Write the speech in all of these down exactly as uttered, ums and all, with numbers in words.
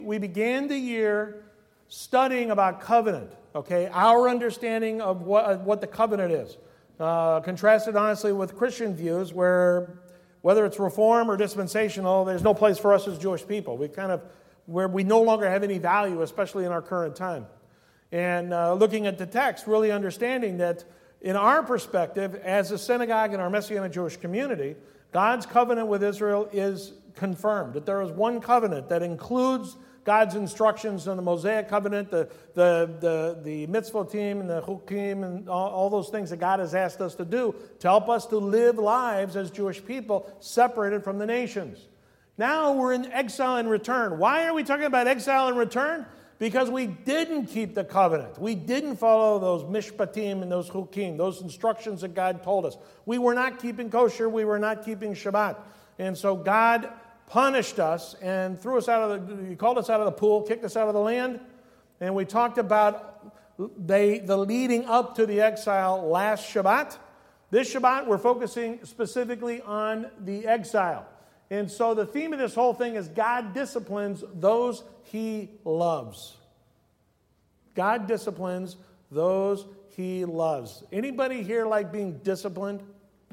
We began the year studying about covenant, okay, our understanding of what, uh, what the covenant is. Uh, contrasted, honestly, with Christian views where whether it's reform or dispensational, there's no place for us as Jewish people. We kind of, where we no longer have any value, especially in our current time. And uh, looking at the text, really understanding that in our perspective, as a synagogue in our Messianic Jewish community, God's covenant with Israel is confirmed. That there is one covenant that includes God's instructions in the Mosaic covenant, the the the, the mitzvotim and the chukim and all, all those things that God has asked us to do to help us to live lives as Jewish people separated from the nations. Now we're in exile and return. Why are we talking about exile and return? Because we didn't keep the covenant. We didn't follow those mishpatim and those chukim, those instructions that God told us. We were not keeping kosher. We were not keeping Shabbat. And so God punished us and threw us out of the, he called us out of the pool, kicked us out of the land. And we talked about they, the leading up to the exile last Shabbat. This Shabbat, we're focusing specifically on the exile. And so the theme of this whole thing is God disciplines those He loves. God disciplines those He loves. Anybody here like being disciplined?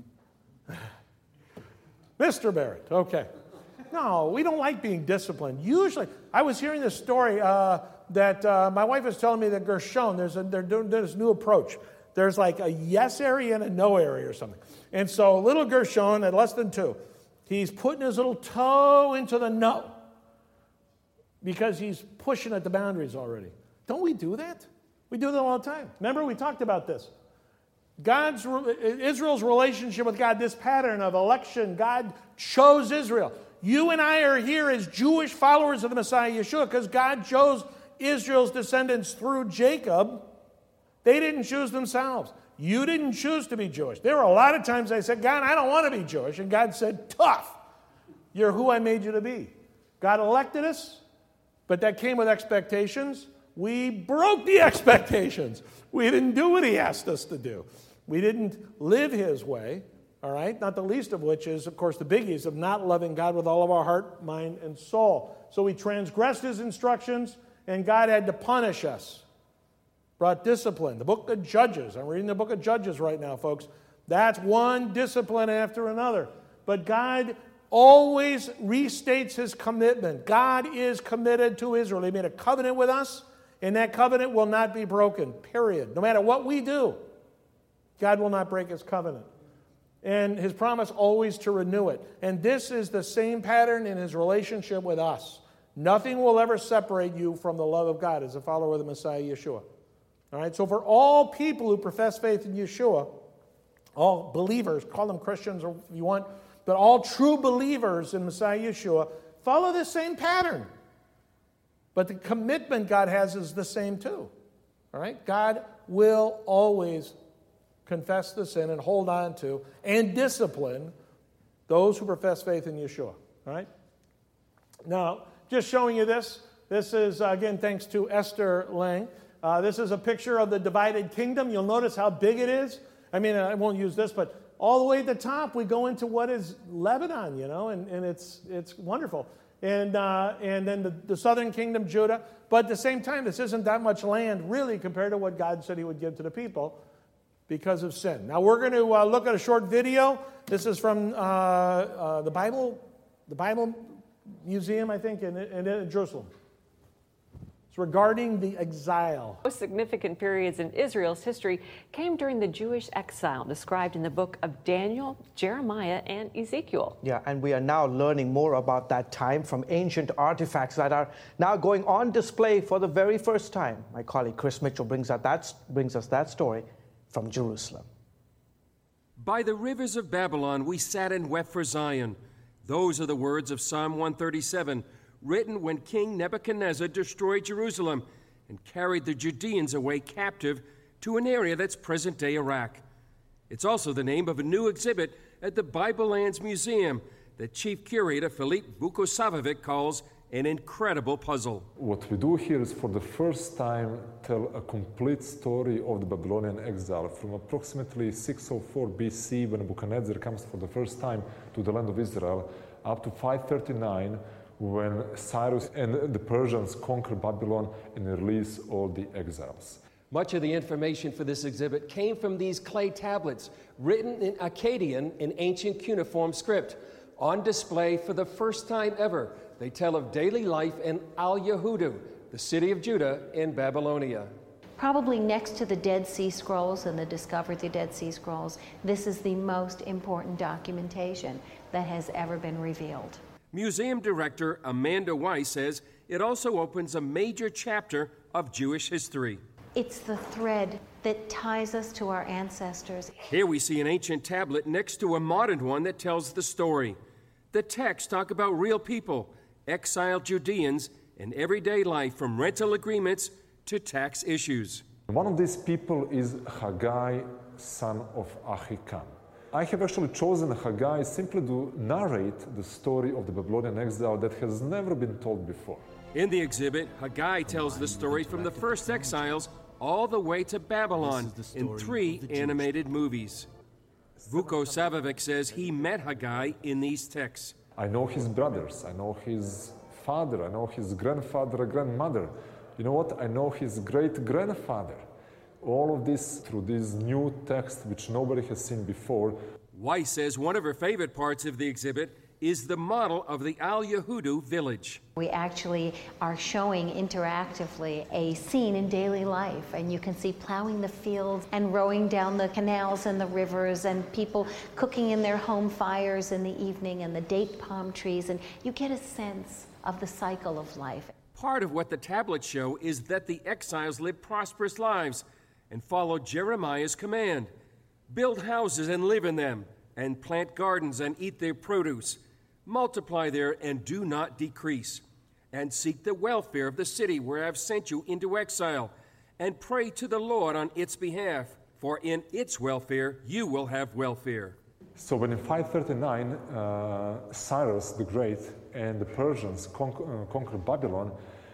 Mister Barrett, okay. No, we don't like being disciplined. Usually, I was hearing this story uh, that uh, my wife was telling me that Gershon, there's a, they're doing this new approach. There's like a yes area and a no area or something. And so little Gershon at less than two, he's putting his little toe into the no because he's pushing at the boundaries already. Don't we do that? We do that all the time. Remember, we talked about this. God's Israel's relationship with God, this pattern of election, God chose Israel. You and I are here as Jewish followers of the Messiah Yeshua because God chose Israel's descendants through Jacob. They didn't choose themselves. You didn't choose to be Jewish. There were a lot of times I said, God, I don't want to be Jewish. And God said, tough. You're who I made you to be. God elected us, but that came with expectations. We broke the expectations. We didn't do what He asked us to do. We didn't live His way. All right, not the least of which is, of course, the biggies of not loving God with all of our heart, mind, and soul. So we transgressed His instructions, and God had to punish us. Brought discipline. The book of Judges. I'm reading the book of Judges right now, folks. That's one discipline after another. But God always restates His commitment. God is committed to Israel. He made a covenant with us, and that covenant will not be broken, period. No matter what we do, God will not break His covenant. And His promise always to renew it. And this is the same pattern in His relationship with us. Nothing will ever separate you from the love of God as a follower of the Messiah Yeshua. All right, so for all people who profess faith in Yeshua, all believers, call them Christians or if you want, but all true believers in Messiah Yeshua follow this same pattern. But the commitment God has is the same too. All right, God will always confess the sin and hold on to and discipline those who profess faith in Yeshua. All right? Now, just showing you this. This is, uh, again, thanks to Esther Lang. Uh, this is a picture of the divided kingdom. You'll notice how big it is. I mean, I won't use this, but all the way at the top, we go into what is Lebanon, you know, and, and it's it's wonderful. And uh, and then the, the southern kingdom, Judah. But at the same time, this isn't that much land, really, compared to what God said He would give to the people because of sin. Now we're going to uh, look at a short video. This is from uh, uh, the Bible, the Bible Museum, I think, in, in, in Jerusalem. It's regarding the exile. Most significant periods in Israel's history came during the Jewish exile, described in the book of Daniel, Jeremiah, and Ezekiel. Yeah, and we are now learning more about that time from ancient artifacts that are now going on display for the very first time. My colleague Chris Mitchell brings, out that, brings us that story from Jerusalem. By the rivers of Babylon we sat and wept for Zion. Those are the words of Psalm one thirty-seven, written when King Nebuchadnezzar destroyed Jerusalem and carried the Judeans away captive to an area that's present-day Iraq. It's also the name of a new exhibit at the Bible Lands Museum that Chief Curator Philippe Vukosavovich calls an incredible puzzle. What we do here is for the first time tell a complete story of the Babylonian exile from approximately six oh four B C when Nebuchadnezzar comes for the first time to the land of Israel up to five thirty-nine when Cyrus and the Persians conquer Babylon and release all the exiles. Much of the information for this exhibit came from these clay tablets written in Akkadian in ancient cuneiform script. On display for the first time ever, they tell of daily life in Al-Yahudu, the city of Judah in Babylonia. Probably next to the Dead Sea Scrolls and the discovery of the Dead Sea Scrolls, this is the most important documentation that has ever been revealed. Museum director Amanda Weiss says it also opens a major chapter of Jewish history. It's the thread that ties us to our ancestors. Here we see an ancient tablet next to a modern one that tells the story. The texts talk about real people, exiled Judeans, and everyday life from rental agreements to tax issues. One of these people is Haggai, son of Ahikam. I have actually chosen Haggai simply to narrate the story of the Babylonian exile that has never been told before. In the exhibit, Haggai tells the story from the first exiles all the way to Babylon in three animated movies. Vuko Savovic says he met Haggai in these texts. I know his brothers, I know his father, I know his grandfather, grandmother. You know what? I know his great-grandfather. All of this through this new text which nobody has seen before. Weiss says one of her favorite parts of the exhibit is the model of the Al-Yahudu village. We actually are showing interactively a scene in daily life, and you can see plowing the fields and rowing down the canals and the rivers and people cooking in their home fires in the evening and the date palm trees, and you get a sense of the cycle of life. Part of what the tablets show is that the exiles lived prosperous lives and followed Jeremiah's command. Build houses and live in them, and plant gardens and eat their produce. Multiply there and do not decrease. And seek the welfare of the city where I have sent you into exile, and pray to the Lord on its behalf, for in its welfare you will have welfare. So when in five thirty-nine, uh, Cyrus the Great and the Persians conquer, uh, conquer Babylon,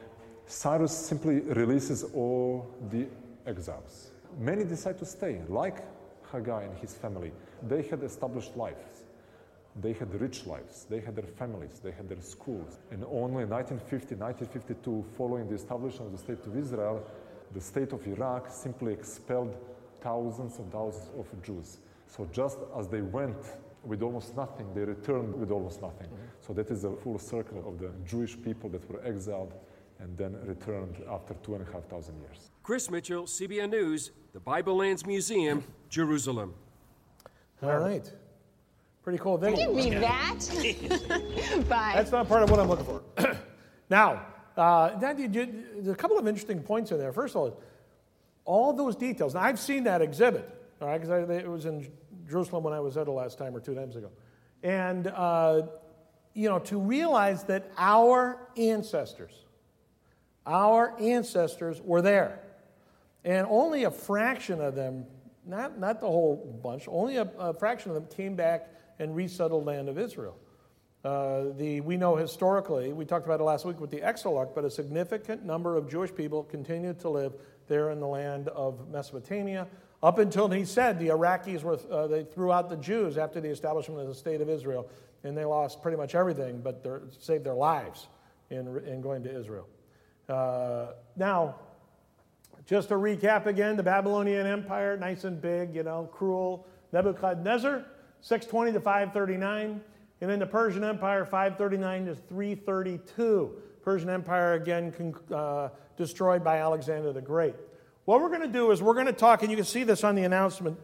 Cyrus simply releases all the exiles. Many decide to stay, like Haggai and his family. They had established lives. They had rich lives. They had their families. They had their schools. And only in nineteen fifty, nineteen fifty-two, following the establishment of the State of Israel, the state of Iraq simply expelled thousands and thousands of Jews. So just as they went with almost nothing, they returned with almost nothing. Mm-hmm. So that is a full circle of the Jewish people that were exiled and then returned after two and a half thousand years. Chris Mitchell, C B N News, the Bible Lands Museum, Jerusalem. All right. Pretty cool video. I didn't mean that. Bye. That's not part of what I'm looking for. Now, uh, that, you, you, there's a couple of interesting points in there. First of all, all those details. Now, I've seen that exhibit, all right, because it was in Jerusalem when I was there the last time or two times ago. And, uh, you know, to realize that our ancestors, our ancestors were there. And only a fraction of them, not, not the whole bunch, only a, a fraction of them came back and resettled land of Israel. Uh, the, we know historically, we talked about it last week with the Exarch, but a significant number of Jewish people continued to live there in the land of Mesopotamia, up until he said the Iraqis were, uh, they threw out the Jews after the establishment of the State of Israel, and they lost pretty much everything, but saved their lives in, in going to Israel. Uh, now, just to recap again, the Babylonian Empire, nice and big, you know, cruel. Nebuchadnezzar, six twenty to five thirty-nine. And then the Persian Empire, five thirty-nine to three thirty-two. Persian Empire, again, uh, destroyed by Alexander the Great. What we're going to do is we're going to talk, and you can see this on the announcement,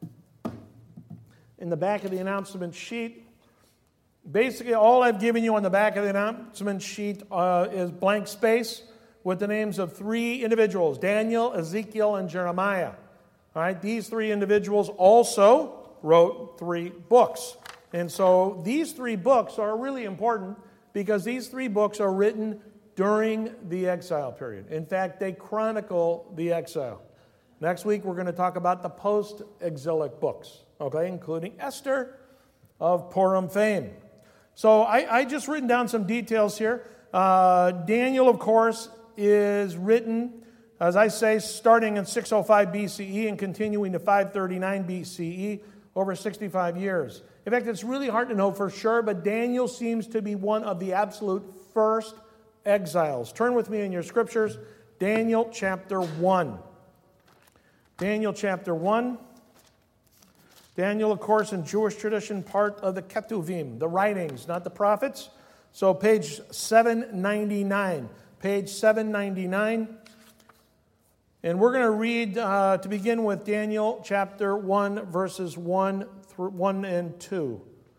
in the back of the announcement sheet. Basically, all I've given you on the back of the announcement sheet uh, is blank space with the names of three individuals, Daniel, Ezekiel, and Jeremiah. All right, these three individuals also wrote three books. And so these three books are really important because these three books are written during the exile period. In fact, they chronicle the exile. Next week, we're going to talk about the post-exilic books, okay, including Esther of Purim fame. So I, I just written down some details here. Uh, Daniel, of course, is written, as I say, starting in six oh five B C E and continuing to five thirty-nine B C E, over sixty-five years. In fact, it's really hard to know for sure, but Daniel seems to be one of the absolute first exiles. Turn with me in your scriptures, Daniel chapter one. Daniel chapter one. Daniel, of course, in Jewish tradition, part of the Ketuvim, the writings, not the prophets. So page seven ninety-nine. Page seven ninety-nine. And we're going to read, uh, to begin with, Daniel chapter one, verses one, through, one and two.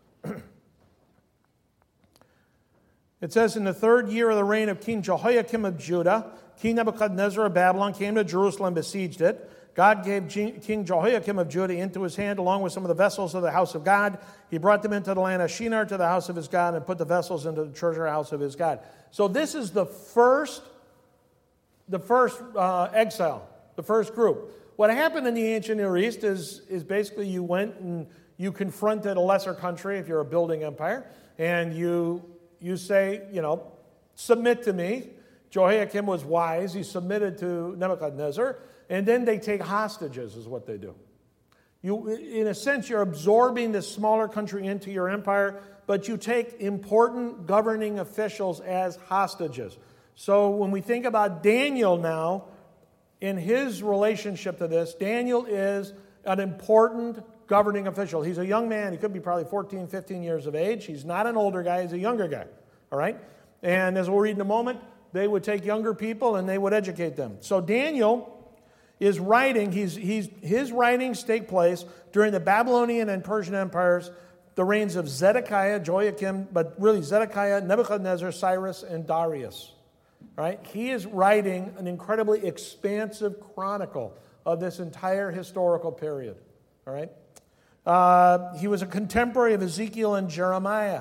It says, in the third year of the reign of King Jehoiakim of Judah, King Nebuchadnezzar of Babylon came to Jerusalem and besieged it. God gave King Jehoiakim of Judah into his hand, along with some of the vessels of the house of God. He brought them into the land of Shinar to the house of his God, and put the vessels into the treasure house of his God. So this is the first, the first uh, exile, the first group. What happened in the ancient Near East is, is basically you went and you confronted a lesser country, if you're a building empire, and you you say, you know, submit to me. Jehoiakim was wise. He submitted to Nebuchadnezzar. And then they take hostages is what they do. You, in a sense, you're absorbing this smaller country into your empire, but you take important governing officials as hostages. So when we think about Daniel now, in his relationship to this, Daniel is an important governing official. He's a young man. He could be probably fourteen, fifteen years of age. He's not an older guy. He's a younger guy. All right? And as we'll read in a moment, they would take younger people and they would educate them. So Daniel is writing, he's, he's, his writings take place during the Babylonian and Persian empires, the reigns of Zedekiah, Joachim, but really Zedekiah, Nebuchadnezzar, Cyrus, and Darius. Right? He is writing an incredibly expansive chronicle of this entire historical period. All right? Uh, he was a contemporary of Ezekiel and Jeremiah.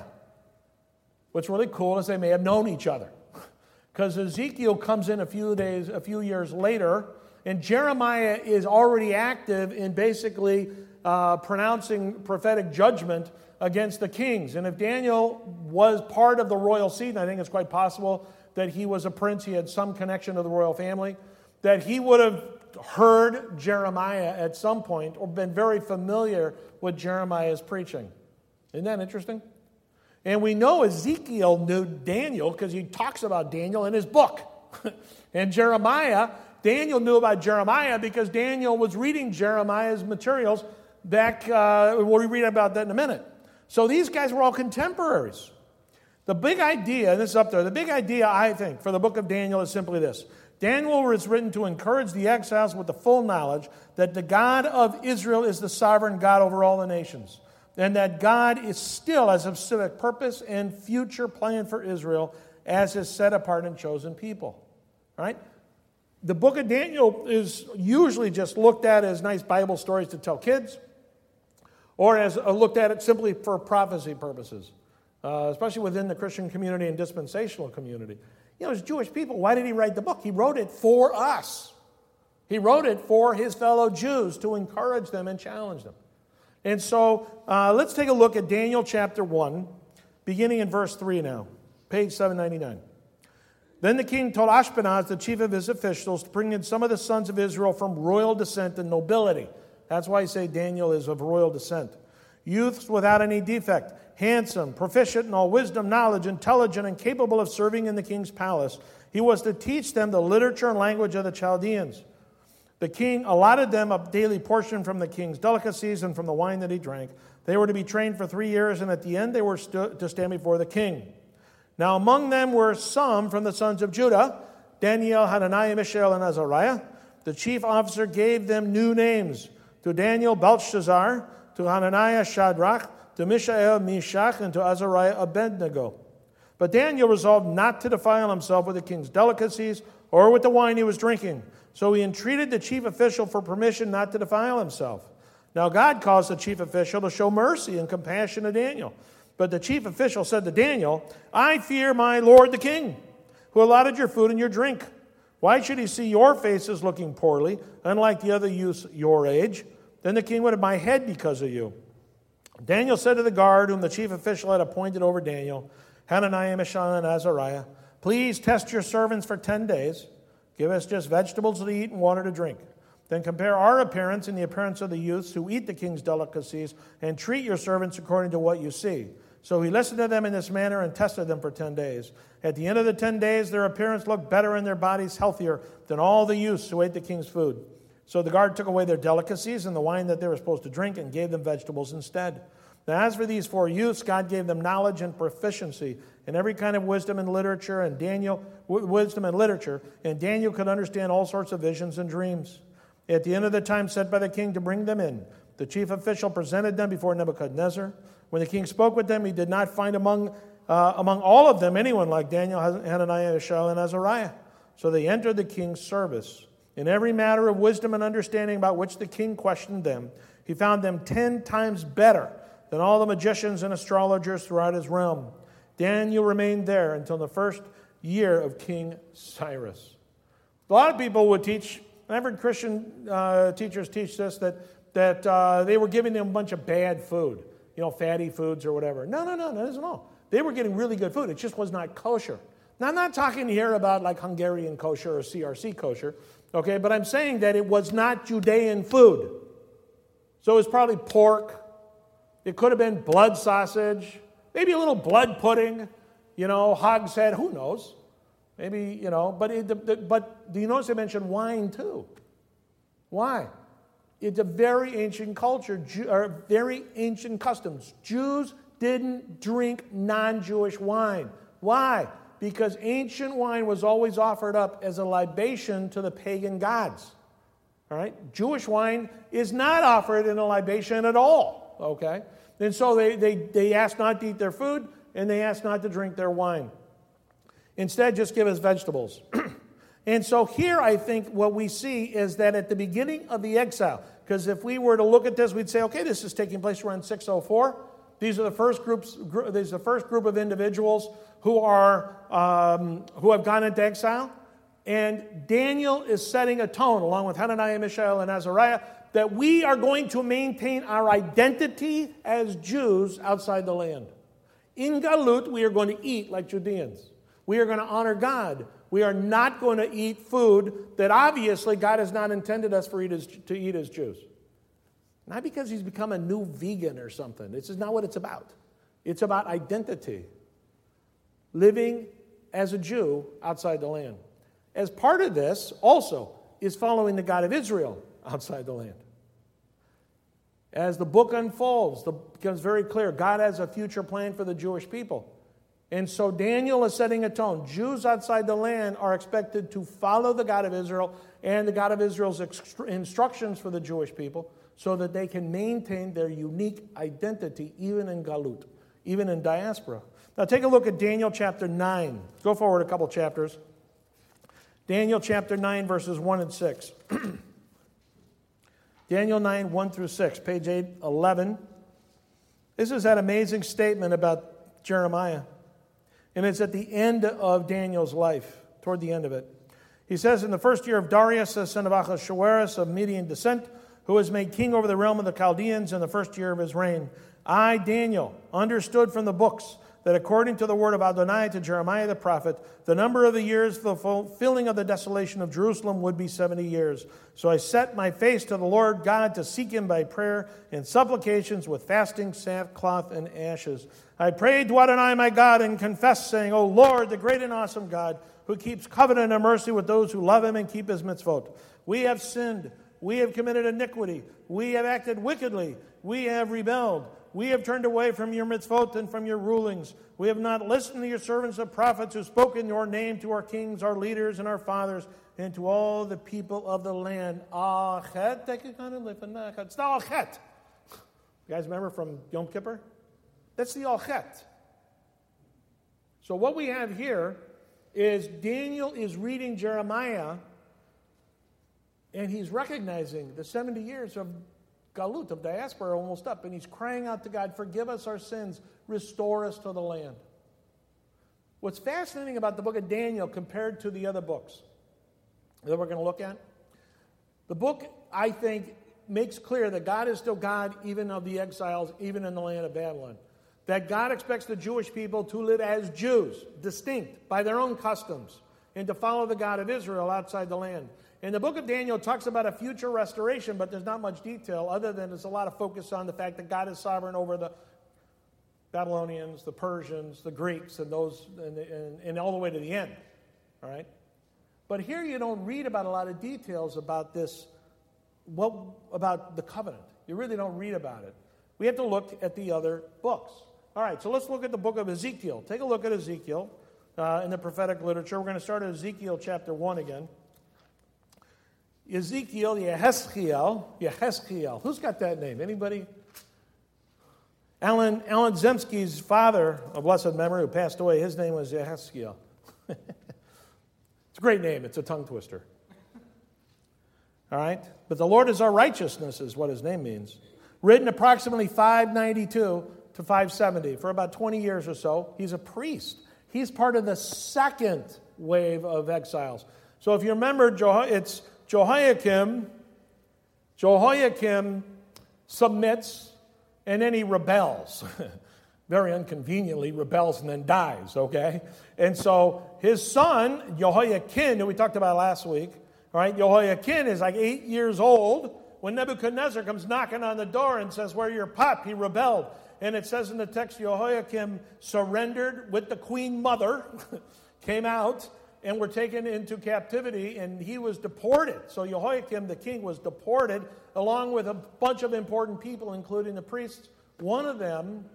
What's really cool is they may have known each other, because Ezekiel comes in a few days, a few years later, and Jeremiah is already active in basically uh, pronouncing prophetic judgment against the kings. And if Daniel was part of the royal seed, and I think it's quite possible that he was a prince, he had some connection to the royal family, that he would have heard Jeremiah at some point or been very familiar with Jeremiah's preaching. Isn't that interesting? And we know Ezekiel knew Daniel because he talks about Daniel in his book. And Jeremiah, Daniel knew about Jeremiah because Daniel was reading Jeremiah's materials back, uh, we'll read about that in a minute. So these guys were all contemporaries. The big idea, and this is up there, the big idea, I think, for the book of Daniel is simply this. Daniel was written to encourage the exiles with the full knowledge that the God of Israel is the sovereign God over all the nations, and that God is still has a specific purpose and future plan for Israel as his set apart and chosen people. Right? The book of Daniel is usually just looked at as nice Bible stories to tell kids, or as uh, looked at it simply for prophecy purposes, uh, especially within the Christian community and dispensational community. You know, as Jewish people, why did he write the book? He wrote it for us. He wrote it for his fellow Jews to encourage them and challenge them. And so uh, let's take a look at Daniel chapter one, beginning in verse three now, page seven ninety-nine. Then the king told Ashpenaz, the chief of his officials, to bring in some of the sons of Israel from royal descent and nobility. That's why I say Daniel is of royal descent. Youths without any defect, handsome, proficient in all wisdom, knowledge, intelligent, and capable of serving in the king's palace. He was to teach them the literature and language of the Chaldeans. The king allotted them a daily portion from the king's delicacies and from the wine that he drank. They were to be trained for three years, and at the end they were stu- to stand before the king. Now among them were some from the sons of Judah, Daniel, Hananiah, Mishael, and Azariah. The chief officer gave them new names. To Daniel, Belshazzar, to Hananiah, Shadrach, to Mishael, Meshach, and to Azariah, Abednego. But Daniel resolved not to defile himself with the king's delicacies or with the wine he was drinking. So he entreated the chief official for permission not to defile himself. Now God caused the chief official to show mercy and compassion to Daniel. But the chief official said to Daniel, I fear my lord the king, who allotted your food and your drink. Why should he see your faces looking poorly, unlike the other youths your age? Then the king would have my head because of you. Daniel said to the guard, whom the chief official had appointed over Daniel, Hananiah, Mishael, and Azariah, please test your servants for ten days. Give us just vegetables to eat and water to drink. Then compare our appearance and the appearance of the youths who eat the king's delicacies, and treat your servants according to what you see. So he listened to them in this manner and tested them for ten days. At the end of the ten days, their appearance looked better and their bodies healthier than all the youths who ate the king's food. So the guard took away their delicacies and the wine that they were supposed to drink and gave them vegetables instead. Now, as for these four youths, God gave them knowledge and proficiency in every kind of wisdom and literature, and Daniel, w- wisdom and literature, and Daniel could understand all sorts of visions and dreams. At the end of the time set by the king to bring them in, the chief official presented them before Nebuchadnezzar. When the king spoke with them, he did not find among, uh, among all of them anyone like Daniel, Hananiah, Mishael, and Azariah. So they entered the king's service. In every matter of wisdom and understanding about which the king questioned them, he found them ten times better than all the magicians and astrologers throughout his realm. Daniel remained there until the first year of King Cyrus. A lot of people would teach, I've heard Christian uh, teachers teach this, that, that uh, they were giving them a bunch of bad food, you know, fatty foods or whatever. No, no, no, that isn't all. They were getting really good food. It just was not kosher. Now, I'm not talking here about like Hungarian kosher or C R C kosher, okay, but I'm saying that it was not Judean food. So it was probably pork. It could have been blood sausage, maybe a little blood pudding, you know, hog's head, who knows? Maybe, you know, but it, the, the, but do you notice I mentioned wine too? Why? It's a very ancient culture, Jew, or very ancient customs. Jews didn't drink non-Jewish wine. Why? Because ancient wine was always offered up as a libation to the pagan gods. All right? Jewish wine is not offered in a libation at all, okay? And so they, they, they asked not to eat their food, and they asked not to drink their wine. Instead, just give us vegetables. And so here I think what we see is that at the beginning of the exile, because if we were to look at this, we'd say, okay, this is taking place around six oh four. These are the first groups. Gr- these are the first group of individuals who are um, who have gone into exile, and Daniel is setting a tone along with Hananiah, Mishael, and Azariah that we are going to maintain our identity as Jews outside the land. In Galut, we are going to eat like Judeans. We are going to honor God. We are not going to eat food that obviously God has not intended us for eat as, to eat as Jews. Not because he's become a new vegan or something. This is not what it's about. It's about identity. Living as a Jew outside the land. As part of this, also, is following the God of Israel outside the land. As the book unfolds, it becomes very clear God has a future plan for the Jewish people. And so Daniel is setting a tone. Jews outside the land are expected to follow the God of Israel and the God of Israel's instructions for the Jewish people so that they can maintain their unique identity even in Galut, even in diaspora. Now take a look at Daniel chapter nine. Go forward a couple chapters. Daniel chapter nine, verses one and six. Daniel nine, one through six, page eight eleven. This is that amazing statement about Jeremiah. And it's at the end of Daniel's life, toward the end of it. He says, in the first year of Darius, the son of Ahasuerus of Median descent, who was made king over the realm of the Chaldeans in the first year of his reign, I, Daniel, understood from the books that according to the word of Adonai to Jeremiah the prophet, the number of the years for the fulfilling of the desolation of Jerusalem would be seventy years. So I set my face to the Lord God to seek him by prayer and supplications with fasting, sackcloth, and ashes. I prayed to Adonai my God and confessed, saying, O Lord, the great and awesome God, who keeps covenant and mercy with those who love him and keep his mitzvot. We have sinned. We have committed iniquity. We have acted wickedly. We have rebelled. We have turned away from your mitzvot and from your rulings. We have not listened to your servants the prophets who spoke in your name to our kings, our leaders, and our fathers, and to all the people of the land. Achet. It's the Achet. You guys remember from Yom Kippur? That's the Achet. So what we have here is Daniel is reading Jeremiah, and he's recognizing the seventy years of Galut, of diaspora, are almost up, and he's crying out to God, forgive us our sins, restore us to the land. What's fascinating about the book of Daniel compared to the other books that we're going to look at, the book, I think, makes clear that God is still God even of the exiles, even in the land of Babylon. That God expects the Jewish people to live as Jews, distinct by their own customs, and to follow the God of Israel outside the land. And the book of Daniel talks about a future restoration, but there's not much detail other than there's a lot of focus on the fact that God is sovereign over the Babylonians, the Persians, the Greeks, and those, and, and, and all the way to the end. All right? But here you don't read about a lot of details about this, what, about the covenant. You really don't read about it. We have to look at the other books. All right, so let's look at the book of Ezekiel. Take a look at Ezekiel uh, in the prophetic literature. We're going to start at Ezekiel chapter one again. Ezekiel, Yehezkiel, Yehezkiel. Who's got that name? Anybody? Alan, Alan Zemsky's father, of blessed memory, who passed away, his name was Yehezkiel. It's a great name. It's a tongue twister. All right? But the Lord is our righteousness is what his name means. Written approximately five ninety-two to five seventy. For about twenty years or so, he's a priest. He's part of the second wave of exiles. So if you remember, it's Jehoiakim. Jehoiakim submits, and then he rebels. Very inconveniently rebels and then dies, okay? And so his son, Jehoiakim, who we talked about last week, all right, Jehoiakim is like eight years old when Nebuchadnezzar comes knocking on the door and says, "Where's your pop?" He rebelled. And it says in the text, Jehoiakim surrendered with the queen mother, came out, and were taken into captivity, and he was deported. So Jehoiakim, the king, was deported along with a bunch of important people, including the priests. One of them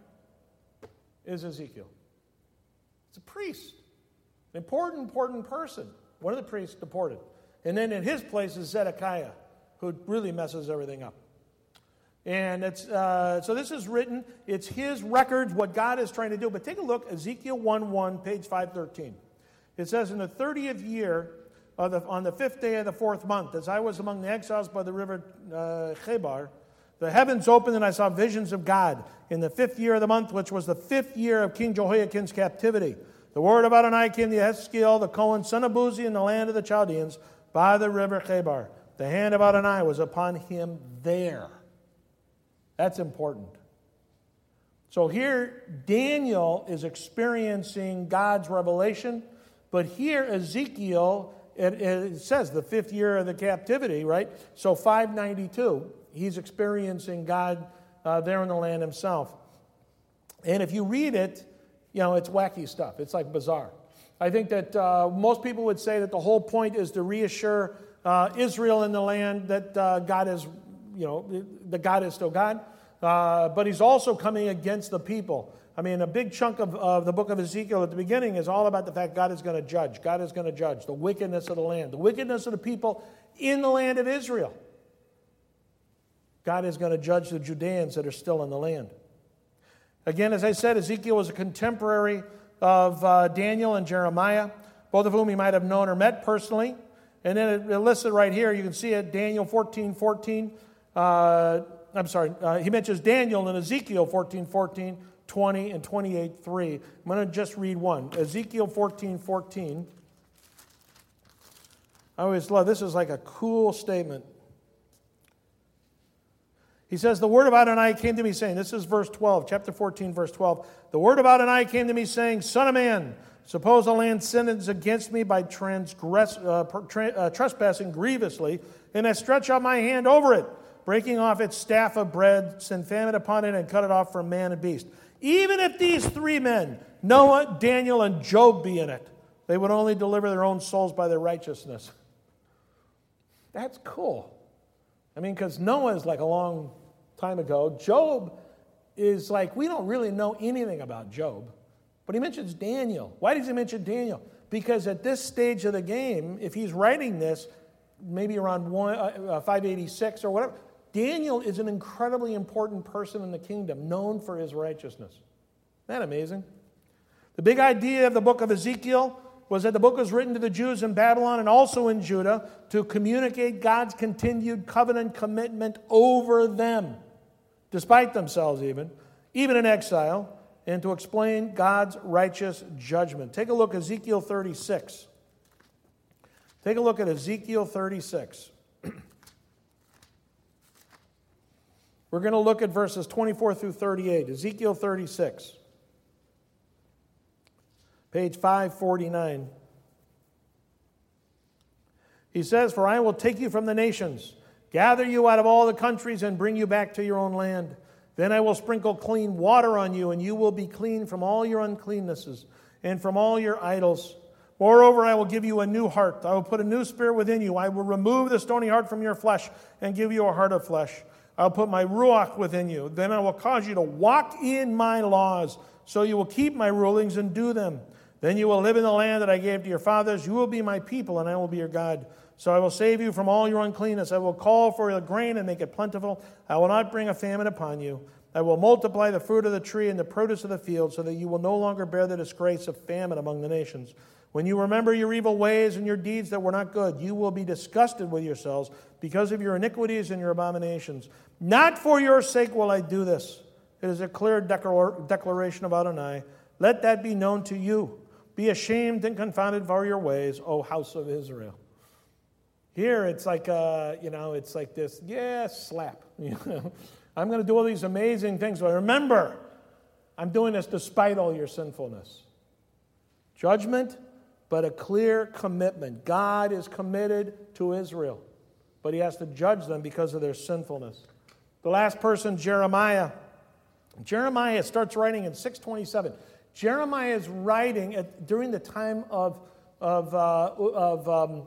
is Ezekiel. It's a priest. An important, important person. One of the priests deported. And then in his place is Zedekiah, who really messes everything up. And it's uh, so this is written, it's his records, what God is trying to do. But take a look, Ezekiel one one, page five thirteen. It says, in the thirtieth year, of the, on the fifth day of the fourth month, as I was among the exiles by the river uh, Chebar, the heavens opened and I saw visions of God in the fifth year of the month, which was the fifth year of King Jehoiakim's captivity. The word of Adonai came to Yehezkiel, the Cohen, son of Buzi, in the land of the Chaldeans, by the river Chebar. The hand of Adonai was upon him there. That's important. So here, Daniel is experiencing God's revelation, but here, Ezekiel, it, it says the fifth year of the captivity, right? So five ninety-two, he's experiencing God uh, there in the land himself. And if you read it, you know, it's wacky stuff. It's like bizarre. I think that uh, most people would say that the whole point is to reassure uh, Israel in the land that uh, God is, you know, that God is still God. Uh, but he's also coming against the people. I mean, a big chunk of, of the book of Ezekiel at the beginning is all about the fact God is going to judge. God is going to judge the wickedness of the land, the wickedness of the people in the land of Israel. God is going to judge the Judeans that are still in the land. Again, as I said, Ezekiel was a contemporary of uh, Daniel and Jeremiah, both of whom he might have known or met personally. And then it, it listed right here, you can see it, Daniel fourteen fourteen. Uh, I'm sorry, uh, he mentions Daniel in Ezekiel fourteen fourteen, twenty, and twenty-eight three. I'm going to just read one. Ezekiel fourteen fourteen. I always love, this is like a cool statement. He says, the word of Adonai came to me saying, this is verse twelve, chapter fourteen, verse twelve. The word of Adonai came to me saying, Son of man, suppose a land sins against me by transgress, uh, tra- uh, trespassing grievously, and I stretch out my hand over it, breaking off its staff of bread, send famine upon it, and cut it off from man and beast. Even if these three men, Noah, Daniel, and Job, be in it, they would only deliver their own souls by their righteousness. That's cool. I mean, because Noah is like a long time ago. Job is like, we don't really know anything about Job. But he mentions Daniel. Why does he mention Daniel? Because at this stage of the game, if he's writing this, maybe around one, uh, five eighty-six or whatever, Daniel is an incredibly important person in the kingdom, known for his righteousness. Isn't that amazing? The big idea of the book of Ezekiel was that the book was written to the Jews in Babylon and also in Judah to communicate God's continued covenant commitment over them, despite themselves even, even in exile, and to explain God's righteous judgment. Take a look at Ezekiel thirty-six. Take a look at Ezekiel thirty-six. We're going to look at verses twenty-four through thirty-eight. Ezekiel thirty-six. Page five forty-nine. He says, For I will take you from the nations, gather you out of all the countries, and bring you back to your own land. Then I will sprinkle clean water on you, and you will be clean from all your uncleannesses and from all your idols. Moreover, I will give you a new heart. I will put a new spirit within you. I will remove the stony heart from your flesh and give you a heart of flesh. I will put my ruach within you. Then I will cause you to walk in my laws, so you will keep my rulings and do them. Then you will live in the land that I gave to your fathers. You will be my people, and I will be your God. So I will save you from all your uncleanness. I will call for the grain and make it plentiful. I will not bring a famine upon you. I will multiply the fruit of the tree and the produce of the field, so that you will no longer bear the disgrace of famine among the nations. When you remember your evil ways and your deeds that were not good, you will be disgusted with yourselves because of your iniquities and your abominations. Not for your sake will I do this. It is a clear declar- declaration of Adonai. Let that be known to you. Be ashamed and confounded for your ways, O house of Israel. Here it's like, uh, you know, it's like this, yeah, slap. You know? I'm going to do all these amazing things, but remember, I'm doing this despite all your sinfulness. Judgment, but a clear commitment. God is committed to Israel, but he has to judge them because of their sinfulness. The last person, Jeremiah. Jeremiah starts writing in six twenty-seven. Jeremiah is writing at, during the time of, of, uh, of, um,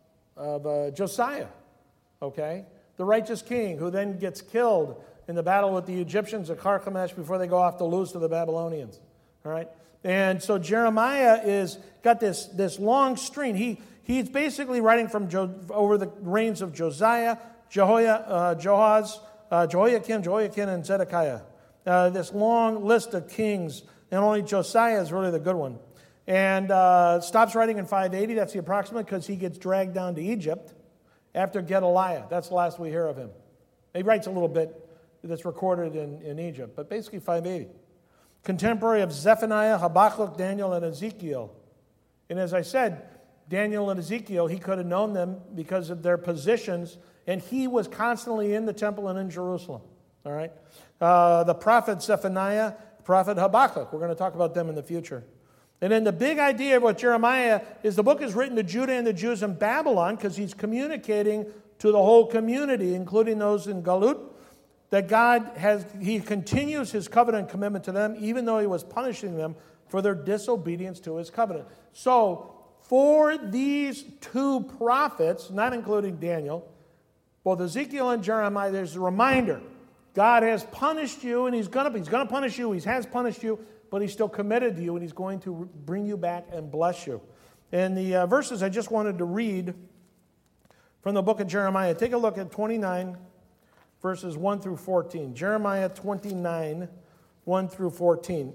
of uh, Josiah, okay? The righteous king who then gets killed in the battle with the Egyptians at Carchemish before they go off to lose to the Babylonians, all right? And so Jeremiah is got this, this long string. He, he's basically writing from jo, over the reigns of Josiah, Jehoiah, uh, Joahaz, uh, Jehoiakim, Jehoiakim, and Zedekiah. Uh, this long list of kings, and only Josiah is really the good one. And uh, stops writing in five eighty. That's the approximate, because he gets dragged down to Egypt after Gedaliah. That's the last we hear of him. He writes a little bit that's recorded in, in Egypt, but basically five eighty. Contemporary of Zephaniah, Habakkuk, Daniel, and Ezekiel. And as I said, Daniel and Ezekiel, he could have known them because of their positions, and he was constantly in the temple and in Jerusalem. All right? Uh, the prophet Zephaniah, the prophet Habakkuk. We're going to talk about them in the future. And then the big idea of what Jeremiah is, the book is written to Judah and the Jews in Babylon because he's communicating to the whole community, including those in Galut, that God has, he continues his covenant commitment to them, even though he was punishing them for their disobedience to his covenant. So, for these two prophets, not including Daniel, both Ezekiel and Jeremiah, there's a reminder. God has punished you, and he's going to he's going to punish you. He has punished you, but he's still committed to you, and he's going to bring you back and bless you. And the uh, verses I just wanted to read from the book of Jeremiah. Take a look at twenty-nine, verses one through fourteen. Jeremiah twenty-nine, one through fourteen.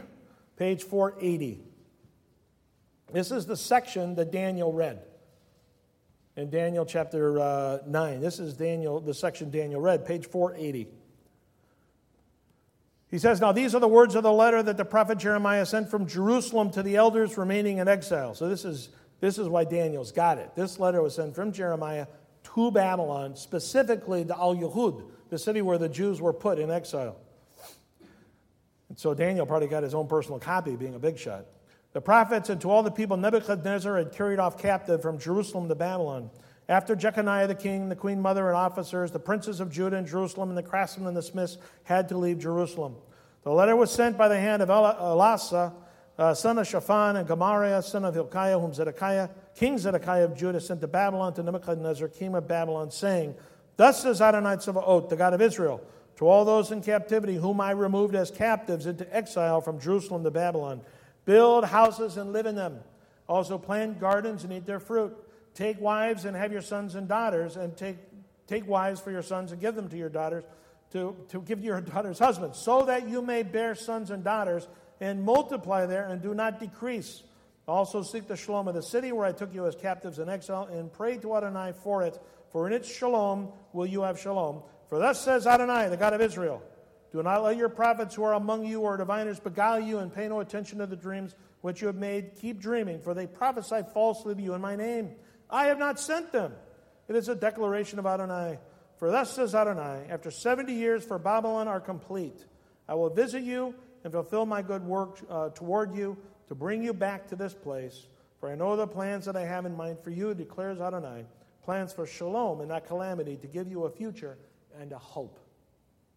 Page four eighty. This is the section that Daniel read. In Daniel chapter uh, nine. This is Daniel, the section Daniel read, page four eighty. He says, now these are the words of the letter that the prophet Jeremiah sent from Jerusalem to the elders remaining in exile. So this is, this is why Daniel's got it. This letter was sent from Jeremiah to Babylon, specifically to Al-Yehud, the city where the Jews were put in exile. And so Daniel probably got his own personal copy, being a big shot. The prophets and to all the people Nebuchadnezzar had carried off captive from Jerusalem to Babylon. After Jeconiah the king, the queen mother and officers, the princes of Judah and Jerusalem, and the craftsmen and the smiths had to leave Jerusalem. The letter was sent by the hand of Elasah, uh, son of Shaphan, and Gemariah, son of Hilkiah, whom Zedekiah, King Zedekiah of Judah, sent to Babylon to Nebuchadnezzar, king of Babylon, saying, thus says Adonai Tzevaot, the God of Israel, to all those in captivity whom I removed as captives into exile from Jerusalem to Babylon, build houses and live in them. Also plant gardens and eat their fruit. Take wives and have your sons and daughters, and take, take wives for your sons and give them to your daughters, to, to give your daughters husbands, so that you may bear sons and daughters and multiply there and do not decrease. Also seek the shalom of the city where I took you as captives in exile, and pray to Adonai for it, for in its shalom will you have shalom. For thus says Adonai, the God of Israel, do not let your prophets who are among you or diviners beguile you, and pay no attention to the dreams which you have made. Keep dreaming, for they prophesy falsely to you in my name. I have not sent them. It is a declaration of Adonai. For thus says Adonai, after seventy years for Babylon are complete, I will visit you and fulfill my good work uh, toward you to bring you back to this place. For I know the plans that I have in mind for you, declares Adonai, plans for shalom and not calamity, to give you a future and a hope.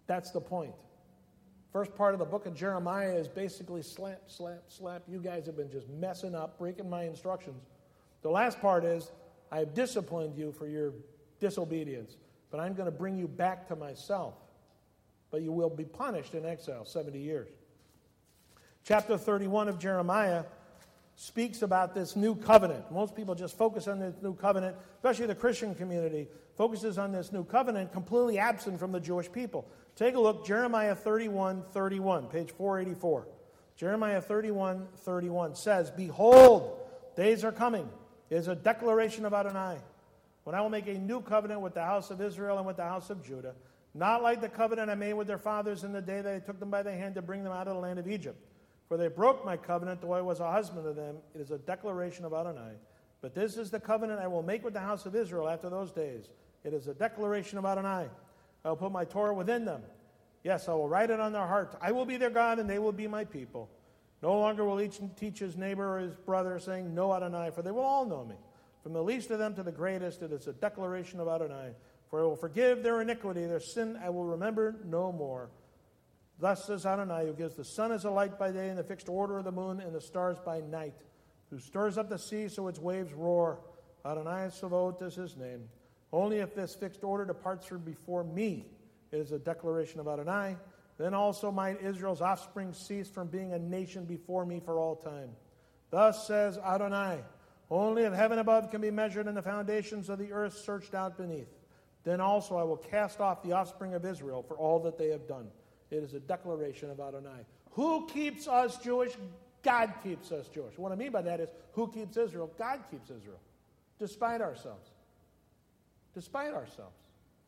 That's the point. First part of the book of Jeremiah is basically slap, slap, slap. You guys have been just messing up, breaking my instructions. The last part is, I have disciplined you for your disobedience, but I'm going to bring you back to myself. But you will be punished in exile seventy years. Chapter thirty-one of Jeremiah speaks about this new covenant. Most people just focus on this new covenant, especially the Christian community, focuses on this new covenant, completely absent from the Jewish people. Take a look, Jeremiah thirty-one thirty-one, page four eighty-four. Jeremiah thirty-one thirty-one says, Behold, days are coming. It is a declaration of Adonai, when I will make a new covenant with the house of Israel and with the house of Judah, not like the covenant I made with their fathers in the day that I took them by the hand to bring them out of the land of Egypt. For they broke my covenant, though I was a husband to them. It is a declaration of Adonai. But this is the covenant I will make with the house of Israel after those days. It is a declaration of Adonai. I will put my Torah within them. Yes, I will write it on their heart. I will be their God, and they will be my people. No longer will each teach his neighbor or his brother, saying, Know Adonai, for they will all know me. From the least of them to the greatest, it is a declaration of Adonai. For I will forgive their iniquity, their sin I will remember no more. Thus says Adonai, who gives the sun as a light by day and the fixed order of the moon and the stars by night, who stirs up the sea so its waves roar. Adonai Sabaoth is his name. Only if this fixed order departs from before me, it is a declaration of Adonai. Then also might Israel's offspring cease from being a nation before me for all time. Thus says Adonai, only if heaven above can be measured and the foundations of the earth searched out beneath, then also I will cast off the offspring of Israel for all that they have done. It is a declaration of Adonai. Who keeps us Jewish? God keeps us Jewish. What I mean by that is, who keeps Israel? God keeps Israel. Despite ourselves. Despite ourselves.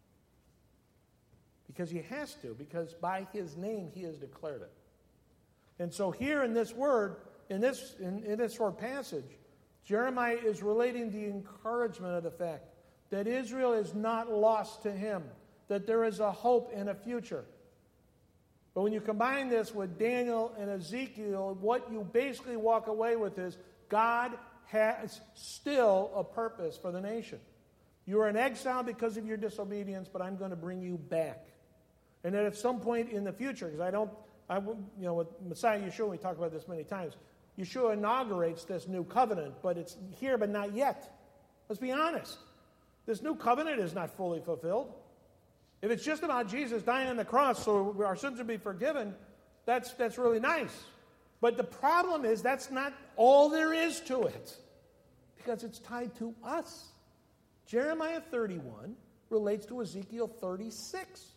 Because he has to, because by his name he has declared it. And so here in this word, in this, in, in this short passage, Jeremiah is relating the encouragement of the fact that Israel is not lost to him, that there is a hope and a future. But when you combine this with Daniel and Ezekiel, what you basically walk away with is God has still a purpose for the nation. You are in exile because of your disobedience, but I'm going to bring you back. And then at some point in the future, because I don't, I, you know, with Messiah Yeshua, we talked about this many times, Yeshua inaugurates this new covenant, but it's here, but not yet. Let's be honest. This new covenant is not fully fulfilled. If it's just about Jesus dying on the cross so our sins would be forgiven, that's, that's really nice. But the problem is that's not all there is to it, because it's tied to us. Jeremiah thirty-one relates to Ezekiel thirty-six.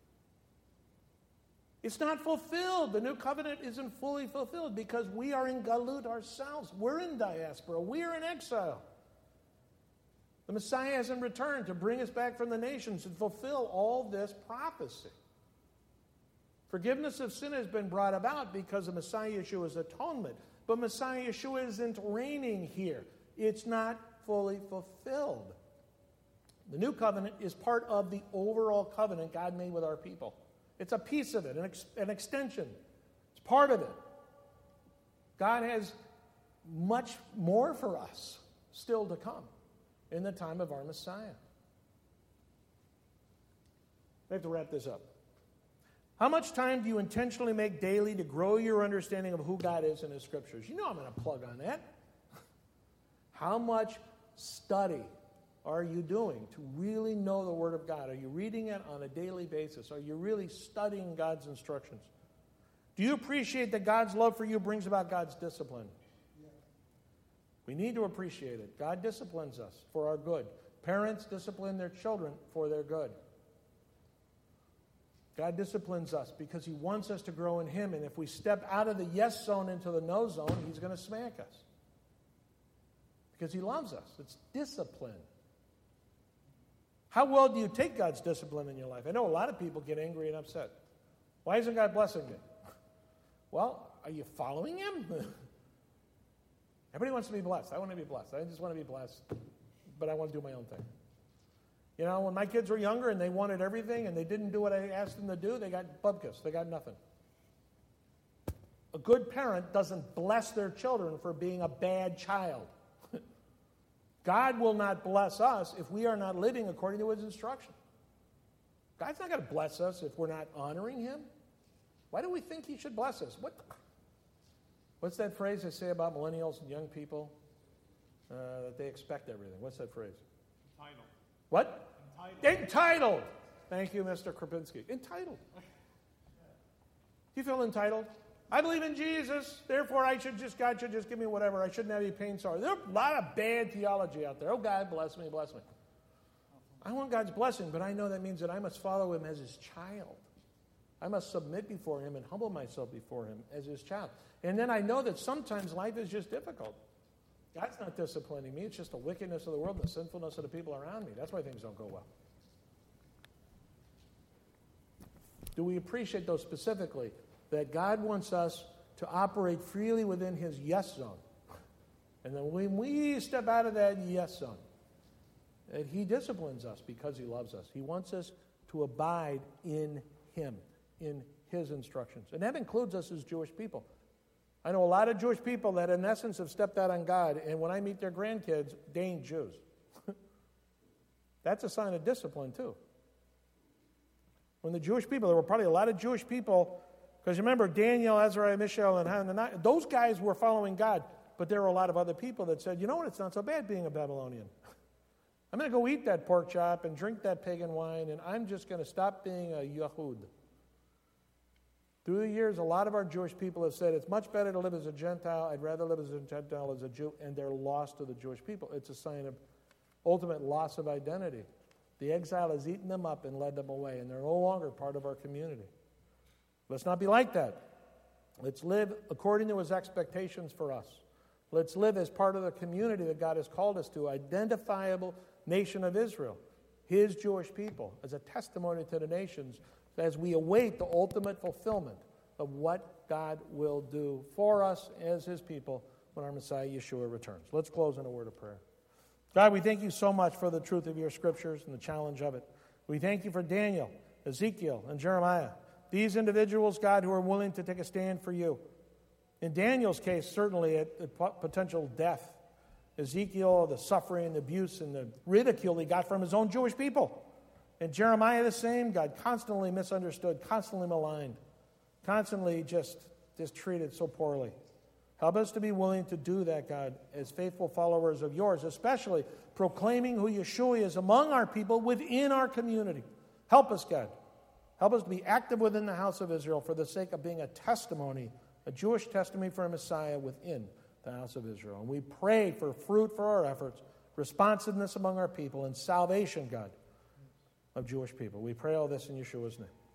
It's not fulfilled. The new covenant isn't fully fulfilled because we are in galut ourselves. We're in diaspora. We're in exile. The Messiah hasn't returned to bring us back from the nations and fulfill all this prophecy. Forgiveness of sin has been brought about because of Messiah Yeshua's atonement. But Messiah Yeshua isn't reigning here. It's not fully fulfilled. The new covenant is part of the overall covenant God made with our people. It's a piece of it, an, ex- an extension. It's part of it. God has much more for us still to come in the time of our Messiah. We have to wrap this up. How much time do you intentionally make daily to grow your understanding of who God is in His Scriptures? You know I'm going to plug on that. How much study are you doing to really know the Word of God? Are you reading it on a daily basis? Are you really studying God's instructions? Do you appreciate that God's love for you brings about God's discipline? Yeah. We need to appreciate it. God disciplines us for our good. Parents discipline their children for their good. God disciplines us because He wants us to grow in Him, and if we step out of the yes zone into the no zone, He's going to smack us. Because He loves us. It's discipline. How well do you take God's discipline in your life? I know a lot of people get angry and upset. Why isn't God blessing me? Well, are you following Him? Everybody wants to be blessed. I want to be blessed. I just want to be blessed, but I want to do my own thing. You know, when my kids were younger and they wanted everything and they didn't do what I asked them to do, they got bupkis. They got nothing. A good parent doesn't bless their children for being a bad child. God will not bless us if we are not living according to His instruction. God's not going to bless us if we're not honoring him. Why do we think he should bless us? What? What's that phrase they say about millennials and young people? Uh, that they expect everything. What's that phrase? Entitled. What? Entitled. Entitled. Thank you, Mister Krapinski. Entitled. Do you feel entitled? I believe in Jesus, therefore I should just, God should just give me whatever. I shouldn't have any pain, sorrow. There are a lot of bad theology out there. Oh, God, bless me, bless me. I want God's blessing, but I know that means that I must follow him as his child. I must submit before him and humble myself before him as his child. And then I know that sometimes life is just difficult. God's not disciplining me. It's just the wickedness of the world and the sinfulness of the people around me. That's why things don't go well. Do we appreciate, though, specifically, that God wants us to operate freely within his yes zone? And then when we step out of that yes zone, that he disciplines us because he loves us. He wants us to abide in him, in his instructions. And that includes us as Jewish people. I know a lot of Jewish people that in essence have stepped out on God, and when I meet their grandkids, they ain't Jews. That's a sign of discipline too. When the Jewish people, there were probably a lot of Jewish people, because remember Daniel, Ezra, Mishael, and Hananiah, those guys were following God, but there were a lot of other people that said, you know what, it's not so bad being a Babylonian. I'm going to go eat that pork chop and drink that pagan wine, and I'm just going to stop being a Yahud. Through the years, a lot of our Jewish people have said, it's much better to live as a Gentile. I'd rather live as a Gentile as a Jew, and they're lost to the Jewish people. It's a sign of ultimate loss of identity. The exile has eaten them up and led them away, and they're no longer part of our community. Let's not be like that. Let's live according to his expectations for us. Let's live as part of the community that God has called us to, identifiable nation of Israel, his Jewish people, as a testimony to the nations as we await the ultimate fulfillment of what God will do for us as his people when our Messiah Yeshua returns. Let's close in a word of prayer. God, we thank you so much for the truth of your scriptures and the challenge of it. We thank you for Daniel, Ezekiel, and Jeremiah. These individuals, God, who are willing to take a stand for you. In Daniel's case, certainly at, at potential death. Ezekiel, the suffering, the abuse, and the ridicule he got from his own Jewish people. And Jeremiah the same, God constantly misunderstood, constantly maligned, constantly just, just treated so poorly. Help us to be willing to do that, God, as faithful followers of yours, especially proclaiming who Yeshua is among our people within our community. Help us, God. Help us to be active within the house of Israel for the sake of being a testimony, a Jewish testimony for a Messiah within the house of Israel. And we pray for fruit for our efforts, responsiveness among our people, and salvation, God, of Jewish people. We pray all this in Yeshua's name.